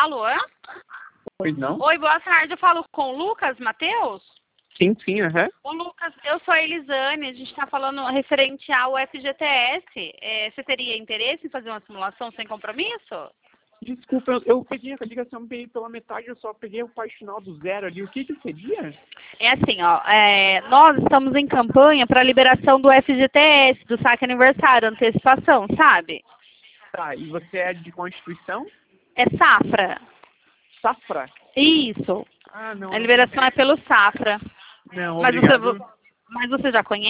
Alô? Pois não? Oi, boa tarde. Eu falo com o Lucas Matheus? Sim, aham. Ô, Lucas, eu sou a Elisane. A gente está falando referente ao FGTS. Você teria interesse em fazer uma simulação sem compromisso? Desculpa, eu peguei a ligação pela metade, eu só peguei o parte final do zero ali. O que seria? É assim, ó. Nós estamos em campanha para a liberação do FGTS, do saque aniversário, antecipação, sabe? Tá, e você é de Constituição? É Safra. Safra? Isso. Ah, não. A liberação é pelo Safra. Não, Mas obrigado. você já conhece?